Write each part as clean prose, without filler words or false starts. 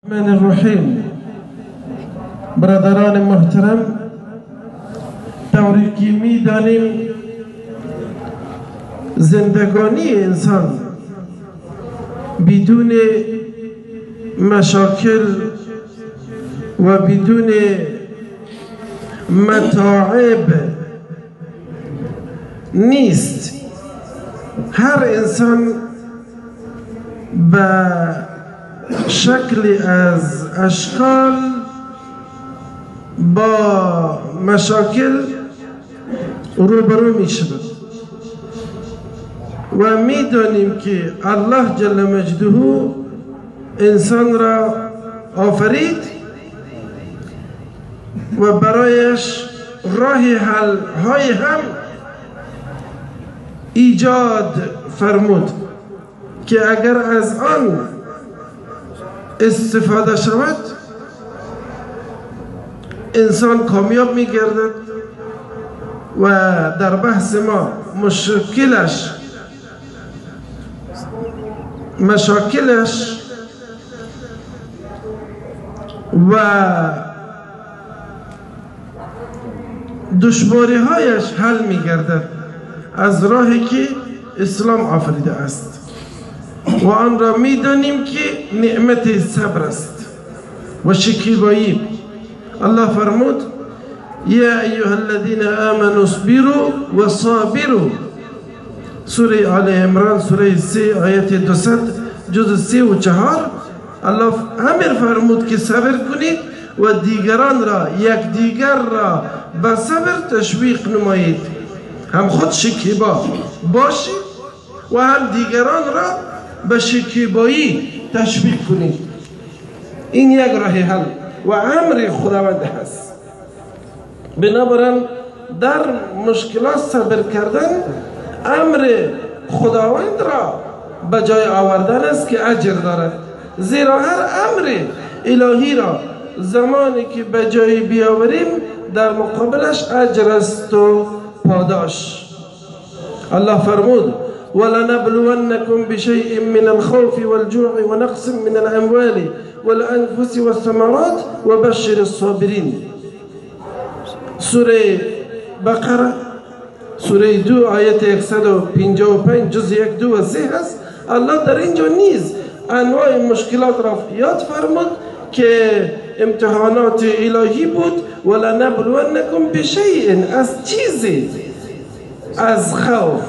الرحمن الرحیم. برادران محترم، طوری که می دانیم زندگانی انسان بدون مشاکل و بدون متاعب نیست. هر انسان به شکل از اشکال با مشاکل روبرو می شود و می دانیم که الله جل مجده انسان را آفرید و برایش راه حل های هم ایجاد فرمود که اگر از آن استفاده شود انسان کامیاب می گردد و در بحث ما مشاکلش و دشواری هایش حل می گردد از راهی که اسلام آفریده است و آن را می دانیم که نعمت صبر است و شکیبایی. الله فرمود یا ایها الذین آمنوا اصبروا و صابروا، سوره آل عمران سوره 3 آیت 200 جز 3 و 4. الله امر فرمود که صبر کنید و دیگران را یکدیگر را به صبر تشویق نمایید، هم خود شکیبا باشید و هم دیگران را به شکیبایی تشویق کنید. این یک راه حل و امر خداوند هست. بنابراین در مشکلات صبر کردن امر خداوند را به جای آوردن است که اجر دارد، زیرا هر امر الهی را زمانی که به جای بیاوریم در مقابلش اجر است و پاداش. الله فرمود ولنبلونكم بشيء من الخوف والجوع ونقص من الأموال والأنفس والثمرات وبشر الصابرين. سوره بقره سوره 2 آیت 155 جز 1 2 و 3 هست. الله در اینجا نیز انواع مشکلات را یاد فرمود که امتحانات الهی بود. ولنبلونكم بشيء، از چیزی، از خوف.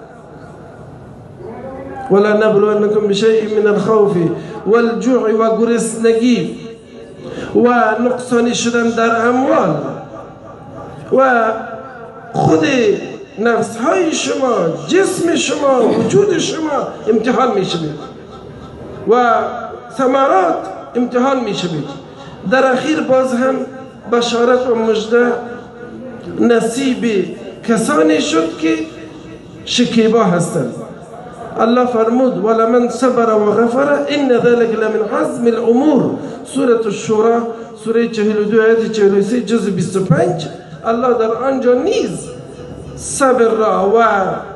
ولنبلونكم بشيء من الخوف والجوع و گرسنگی و نقصانی شدن در اموال و خود نفس های شما، جسم شما، وجود شما امتحان می شوید و ثمرات امتحان می شوید. در اخیر باز هم بشارت و مژده نصیب کسانی شد که شکیبا هستند. الله فرمود ولمن صبر و غفر ان ذلك لمن عزم الامور. سوره الشورى سوره 42 آیت 43 جز 25. الله در آنجا نیز صبر را و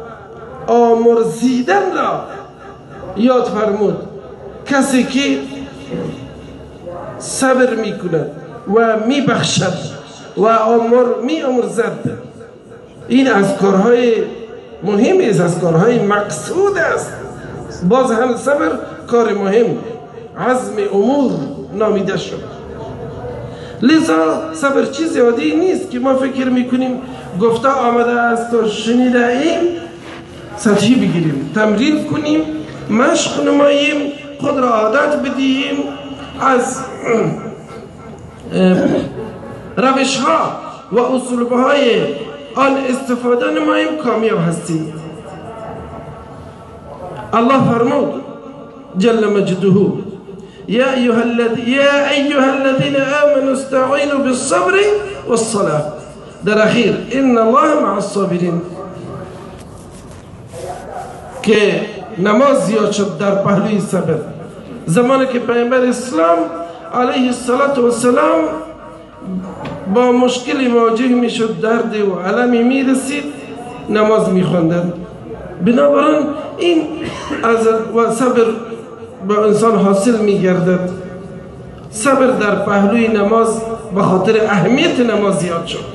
آمرزیدن را یاد فرمود. کسی که صبر می کند و می بخشد و می آمرزد، این از کارهای مهم است، از کارهای مقصود است. باز هم صبر کار مهم، عزم امور نامیده شد. لذا صبر چیز عادی نیست که ما فکر میکنیم گفته آمده است و شنیده ایم سطحی بگیریم، تمرین کنیم، مشق نماییم، خود را عادت بدهیم، از روش ها و اصول های آن استفاده نماییم، کامیاب هستیم. الله فرمود جل مجده یا ایها الذین آمنوا استعینوا بالصبر والصلاة. در اخیر ان الله مع الصابرین، که نماز زیاد شد در پهلوی صبر. زمانی که پیامبر اسلام علیه السلام با مشکلی مواجه می شد، درد و علمی می رسید، نماز می خواندند. بنابراین این از و صبر با انسان حاصل می گردد. صبر در پهلوی نماز به خاطر اهمیت نماز زیاد شد.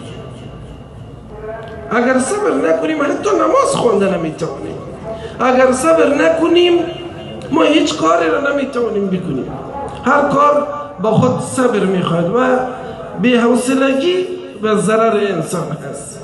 اگر صبر نکنیم حتی نماز خونده نمیتونیم. اگر صبر نکنیم ما هیچ کاری را نمیتونیم بکنیم. هر کار با خود صبر میخواد و بی‌حوصلگی و ضرر انسان هست.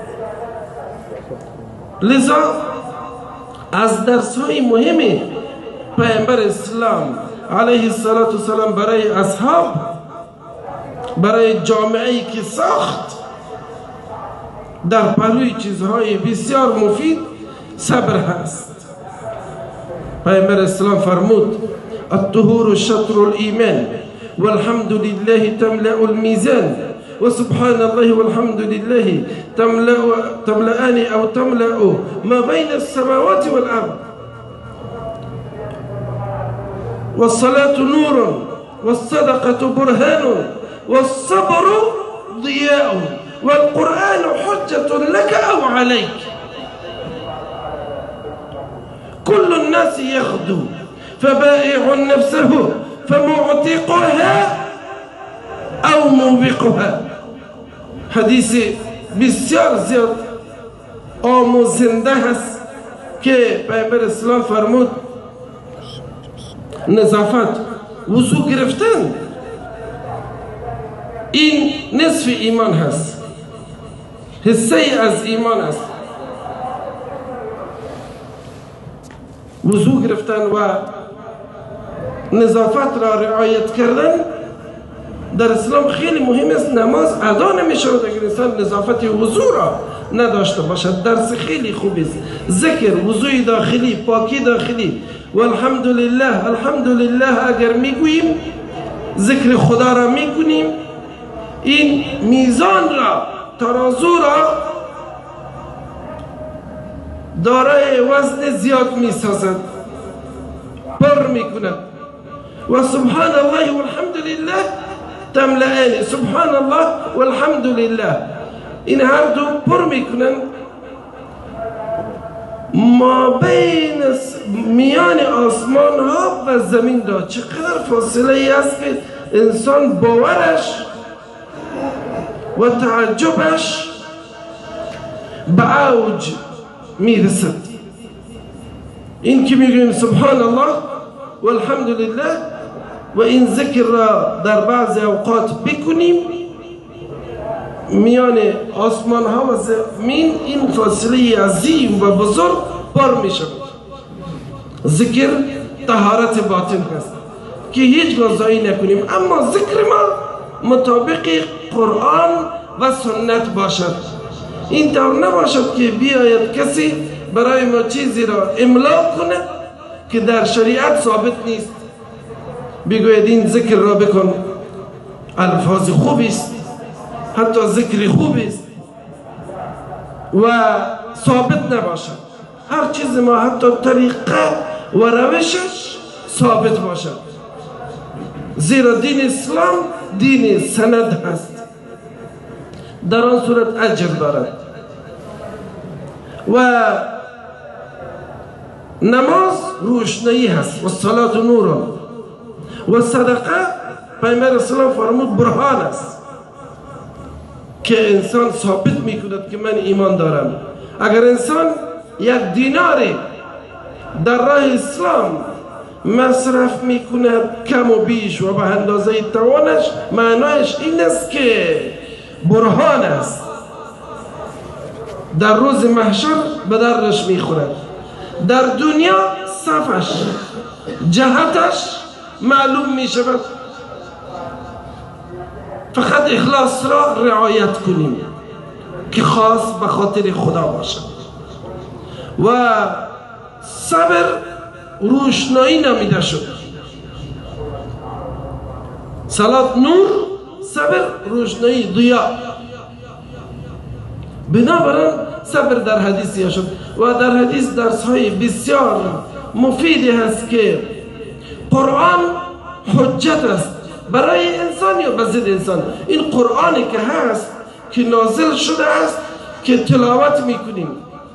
لذا از درس‌های مهم پیامبر اسلام علیه السلام برای اصحاب، برای جامعه‌ای که ساخت، در پهلوی چیزهای بسیار مفید صبر هست. پیامبر اسلام فرمود الطهور شطر الایمان والحمد لله تملأ الميزان وسبحان الله والحمد لله تملأان او تملأ ما بين السماوات والارض والصلاة نور والصدقة برهان والصبر ضياء والقرآن حجة لك أو عليك. كل الناس يغدو فبائع نفسه فمعتقها أو موبقها. حدیث بسیار زیاد آموزنده هست که پیامبر اسلام فرمود نظافت، وضو گرفتن این نصف ایمان هست، حصه از ایمان است. وضو گرفتن و نظافت را رعایت کردن در اسلام خیلی مهم است. نماز ادا نمی‌شود اگر انسان نظافت وضو را نداشته باشد. درس خیلی خوب است. ذکر، وضوی داخلی، پاکی داخلی و الحمدلله الحمدلله اگر میگوییم، ذکر خدا را میکنیم، این میزان را، ترازو را دارای وزن زیاد میسازد، پر میکند. و سبحان الله والحمدلله تملأان. سبحان الله والحمدلله این هر دو پر میکنند ما بین میان آسمان ها و زمین دا. چقدر فاصله ای است که انسان باورش و تعجبش به اوج میرسد. این که میگویم سبحان الله و الحمدلله و این ذکر را در بعض اوقات بکنیم میان آسمان ها و زمین، این فاصله عظیم و بزرگ پر می شود. ذکر طهارت باطن هست که هیچ غذایی نکنیم، اما ذکر ما مطابق قرآن و سنت باشد. این طور نباشد که بیاید کسی برای ما چیزی را املا کنه که در شریعت ثابت نیست، بگوید این ذکر را بکن، الفاظ خوبی است، حتی ذکر خوب است و ثابت نباشد. هر چیز ما حتی طریقه و روشش ثابت باشد، زیرا دین اسلام دین سند هست، در آن صورت اجر دارد. و نماز روشنایی هست و صلات نور و صدقه پیامبر اسلام فرمود برهان است که انسان ثابت میکند که من ایمان دارم. اگر انسان یک دیناری در راه اسلام مصرف میکند کم و بیش و به اندازه توانش، معنایش این است که برهان است، در روز محشر به دردش میخورد. در دنیا صفش، جهتش معلوم میشود. فقط اخلاص را رعایت کنیم که خاص به خاطر خدا باشد. و صبر روشنایی نامیده شد. صلات نور، صبر روشنایی، ضیا. بنابراین صبر در حدیثی شد و در حدیث درس های بسیار مفیدی هست که قرآن حجت است برای انسان یا به ضد انسان. این قرآنی که هست که نازل شده است که تلاوت میکنیم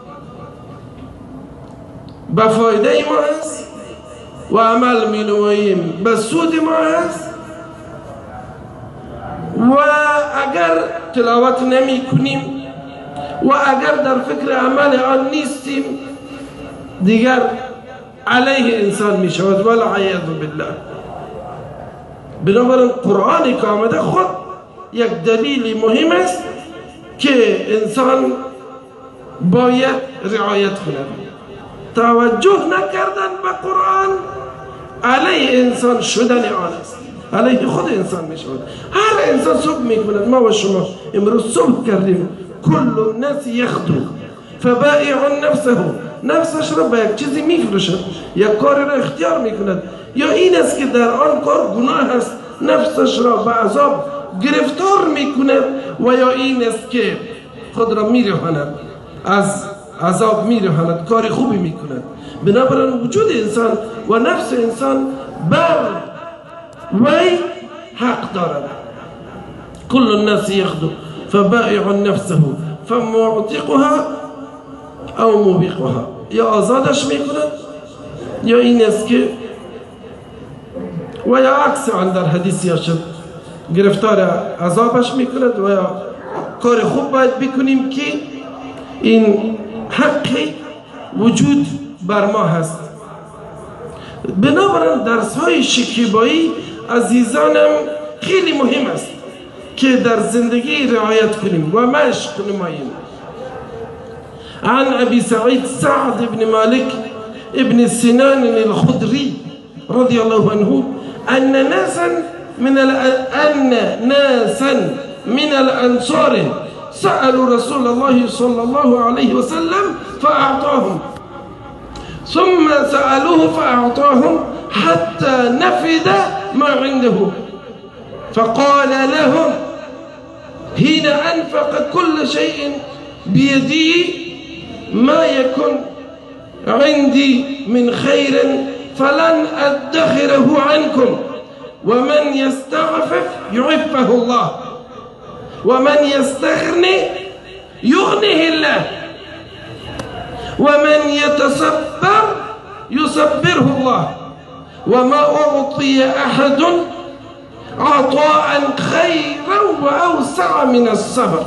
به فایده ما هست و عمل مینوییم به سود ما هست و اگر تلاوت نمی کنیم و اگر در فکر عمل آن نیستیم دیگر علیه انسان می شود والعیاذ بالله. بنابراین قرآنی که آمده خود یک دلیل مهم است که انسان باید رعایت کند. توجه نکردن به قرآن علیه انسان شدن آن است، علیه خود انسان می شود. هر انسان صبح می کند. ما و شما امروز صبح کردیم کل الناس یخدو فبائع نفسه، نفسش را به یک چیزی می فروشد، یک کاری را اختیار می کند. یا این است که در آن کار گناه است نفسش را به عذاب گرفتار می کند، و یا این است که خود را می رهاند از عذاب، می رهاند کار خوبی می کند. بنابراین وجود انسان و نفس انسان بر وی حق دارد. کل الناس یخدو فبائع نفسه فمعتقها او موبقها، یا آزادش می کند یا این است که و یا عکس آن در حدیث یا شد گرفتار عذابش می کند. و یا کار خوب باید بکنیم که این حقی وجود بر ما هست. بنابراین درس های شکیبایی عزیزانم خیلی مهم است که در زندگی رعایت کنیم و مشق نماییم. عن ابي سعد بن مالك ابن سنان الخدري رضي الله عنه أن ناسا من الأنصار سألوا رسول الله صلى الله عليه وسلم فأعطاهم، ثم سألوه فأعطاهم حتى نفد ما عنده، فقال لهم حين أنفق كل شيء بيدي ما يكن عندي من خير فلن أدخره عنكم، ومن يستعفف يعفه الله، ومن يستغني يغنيه الله، ومن يتصبر يصبره الله، وما أعطي أحد عطاء خيرا وأوسع من الصبر.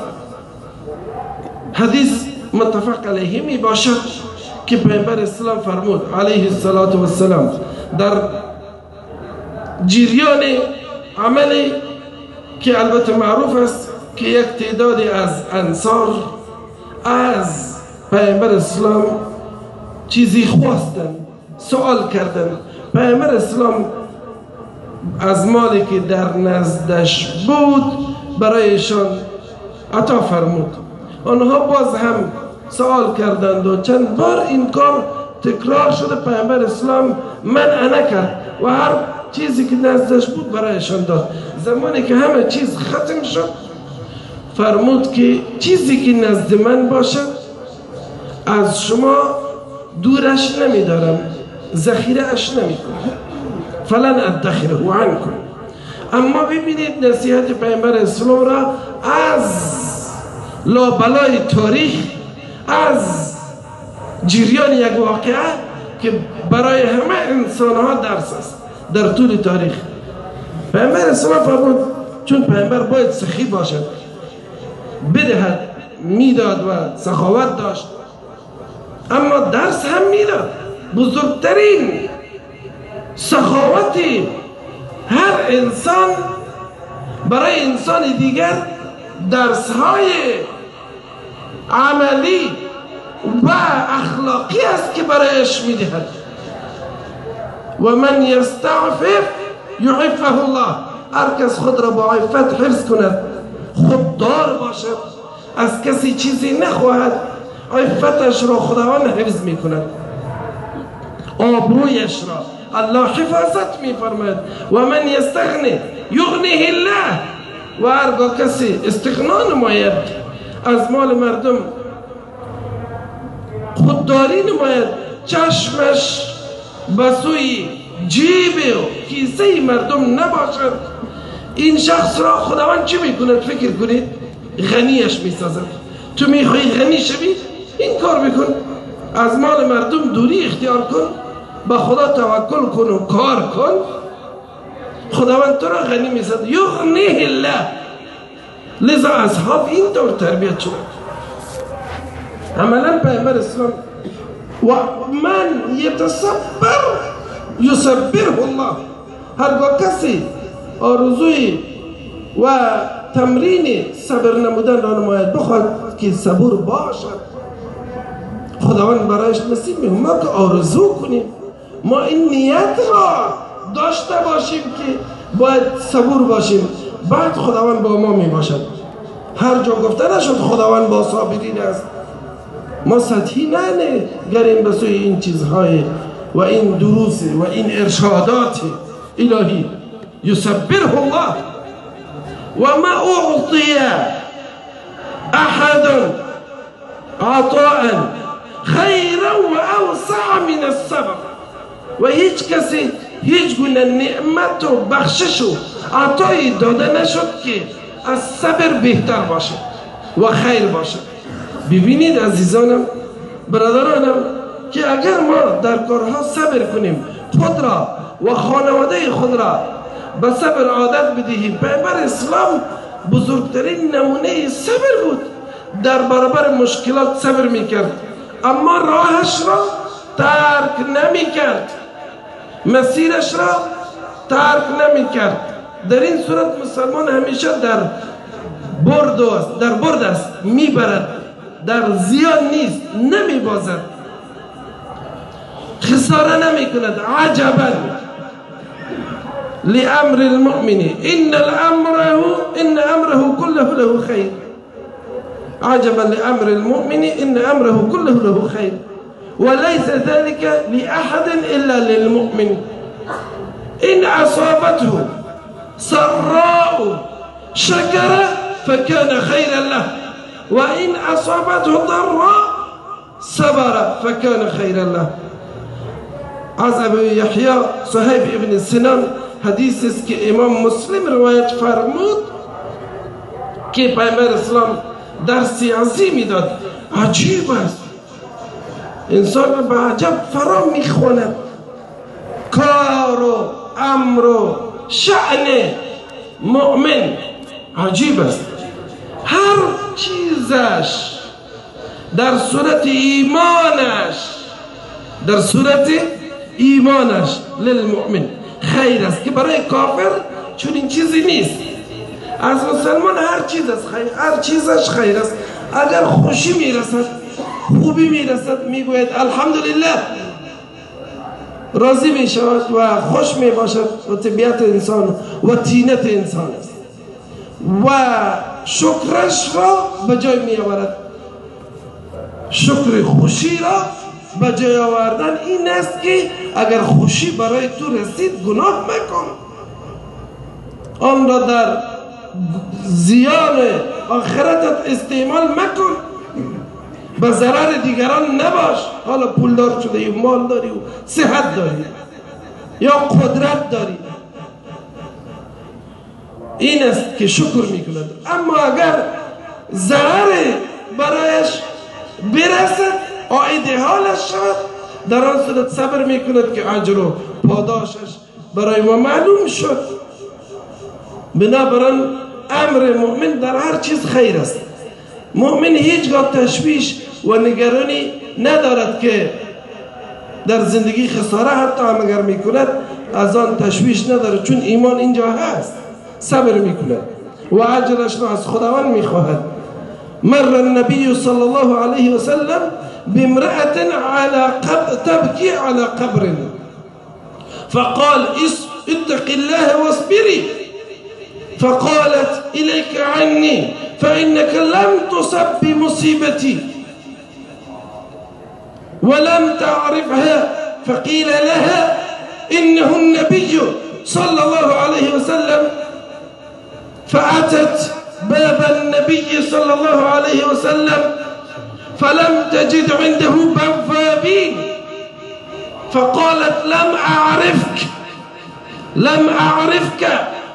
حدیث متفق علیه می باشد که پیامبر اسلام فرمود علیه السلام در جریان عملی که البته معروف است که یک تعدادی از انصار از پیامبر اسلام چیزی خواستن، سوال کردن. پیامبر اسلام از مالی که در نزدش بود برایشان عطا فرمود. آنها باز هم سوال کردند و چند بار این کار تکرار شده. پیامبر اسلام منع نکرد و هر چیزی که نزدش بود برایشان داد. زمانی که همه چیز ختم شد فرمود که چیزی که نزد من باشد از شما دورش نمیدارم، ذخیره اش نمی کنم، فلن ادخره عنکم. اما ببینید نصیحت پیامبر اسلام را از لابلای تاریخ، از جریان یک واقعه که برای همه انسان ها درس است در طول تاریخ. پیامبر اسلام فرمود چون پیامبر باید سخی باشد، بدهد، میداد و سخاوت داشت، اما درس هم میداد. بزرگترین سخاوتی هر انسان برای انسان دیگر درس های عملی و اخلاقی است که برایش میدهد. و من یستعفف یعفه الله، هر کس خود را با عفت حفظ کند، خوددار باشد، از کسی چیزی نخواهد، عفتش را خداوند حفظ می کند، آبرویش را الله حفاظت می فرماید. و من یستغنی یغنیه الله، و هرگاه کسی استغنا نماید، از مال مردم خودداری نماید، چشمش بسوی جیب و کیسه مردم نباشد، این شخص را خداوند چی میکند؟ فکر کنید غنیش میسازد. تو میخوای غنی شوی؟ این کار بکن، از مال مردم دوری اختیار کن، با خدا توکل کن و کار کن، خداوند تو را غنی میسازد. یغنیه الله، لذا اصحاب این طور تربیت شدن. عملا پیامبر اسلام و من یتصبر یصبره الله، هرگاه کسی آرزوی و تمرین صبر نمودن را نماید، بخواد که صبور باشد، خداوند برایش نصیب می‌کند. ما که آرزو کنیم، ما این نیت را داشته باشیم که باید صبور باشیم، بعد خداوند با ما می باشد. هر جا گفته نشد خداوند با صابرین است. ما سطحی نگریم به سوی این چیزهای و این دروس و این ارشادات الهی. یصبره الله و ما اعطی احد عطاء خیرا و اوسع من الصبر، و هیچ کسی هیچ گونه نعمت و بخشش و عطایی داده نشد که از صبر بهتر باشه و خیر باشه. ببینید عزیزانم، برادرانم، که اگر ما در کارها صبر کنیم، خود را و خانواده خود را به صبر عادت بدهیم. پیامبر اسلام بزرگترین نمونه صبر بود، در برابر مشکلات صبر میکرد، اما راهش را ترک نمیکرد، مسیرش را ترک نمیکرد. در این صورت مسلمان همیشه در برد است، میبرد، در زیان نیست، نمیبازد، خساره نمی کند. عجبا لامر المؤمن ان امره كله له خیر. عجبا لامر المؤمن ان امره كله له خیر وليس ذلك لاحد الا للمؤمن. ان اصابته سراء شكر فكان خيرا له وان اصابته ضراء صبر فكان خيرا له. از ابو یحیی صهیب ابن سنان حدیث است که امام مسلم روایت فرمود که پیامبر اسلام درسی عظیمی داد. عجیب است، انسان را به عجب فرا میخواند. کار و امر و شأن مؤمن عجیب است. هر چیزش در صورت ایمانش للمؤمن خیر است، که برای کافر چون این چیزی نیست. از مسلمان هر چیزش خیر است. اگر خوشی میرسد، خوبی میرسد، میگوید الحمدلله، راضی میشود و خوش میباشد و طبیعت انسان و طینت انسان است و شکرش را به جای میآورد. شکر خوشی را به جای آوردن این است که اگر خوشی برای تو رسید گناه مکن، آن را در زیان آخرتت استعمال مکن، به ضرر دیگران نباش. حالا پولدار شده و مال داری و صحت داری یا قدرت داری، این است که شکر میکند. اما اگر ضرر برایش برسد، عائد حالش شود، در آن صورت صبر میکند که اجر و پاداشش برای ما معلوم شد. بنابراین امر مؤمن در هر چیز خیر است. مؤمن هیچگاه تشویش و نگرانی ندارد که در زندگی خساره حتی هم اگر میکند از آن تشویش ندارد، چون ایمان اینجا هست، صبر میکند و اجرش را از خداوند میخواهد. مر النبی صلی الله علیه و سلم بامرأة تبكي على قبر فقال اتق الله واصبري فقالت إليك عني فإنك لم تصب بمصيبتي ولم تعرفها. فقيل لها إنه النبي صلى الله عليه وسلم، فأتت باب النبي صلى الله عليه وسلم فلم تجد عنده بوابين، فقالت لم أعرفك.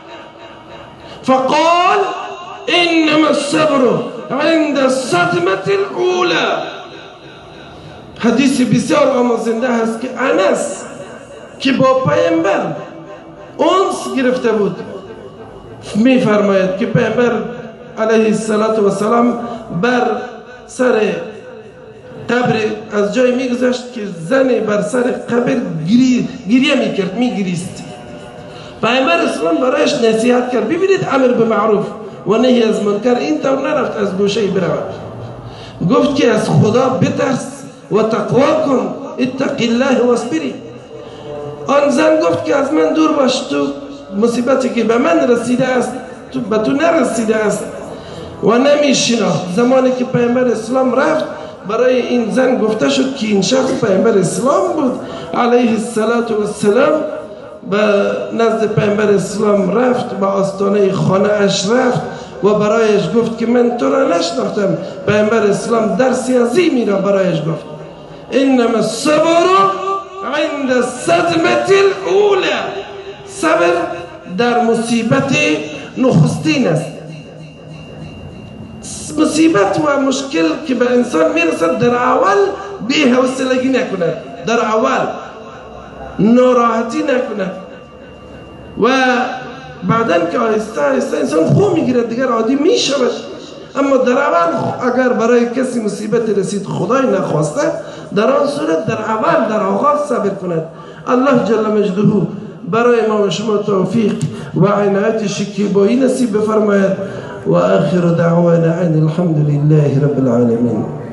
فقال إنما الصبر عند الصدمة الأولى. حدیث بسیار آموزنده هست که انس که با پیامبر انس گرفته بود میفرماید که پیامبر علیه السلام بر سر قبر از جای میگذشت که زن بر سر قبر گریه میکرد، میگریست. پیامبر اسلام برایش نصیحت کرد. ببینید امر به معروف و نهی از منکر این طور نرفت از گوشه برود، گفت که از خدا بترس و تقوا کن، اتق الله و اصبری. آن زن گفت که از من دور باش، تو مصیبتی که به من رسیده است تو به تو نرسیده است و نمیشناخت. زمانی که پیامبر اسلام رفت برای این زن گفته شد که این شخص پیامبر اسلام بود علیه السلام. به نزد پیامبر اسلام رفت، به آستانه خانه اش رفت و برایش گفت که من تو را نشناختم. پیامبر اسلام درسی عظیمی را برایش گفت. انما الصبر عند الصدمه الاولى. صبر در مصیبت نخستین است. مصیبت و مشکل که به انسان میرسد در اول بی‌حوصلگی نکند، در اول ناراحتی نکند و بعدن که آهسته آهسته انسان خوب میگیرد دیگر عادی میشود. اما در اول اگر برای کسی مصیبت رسید خدای نخواسته، در آن صورت در اول در آغاز صبر کند. الله جل مجده برای ما و شما توفیق و عنایت شکیبایی نصیب بفرماید. و آخر دعوانا ان الحمد لله رب العالمین.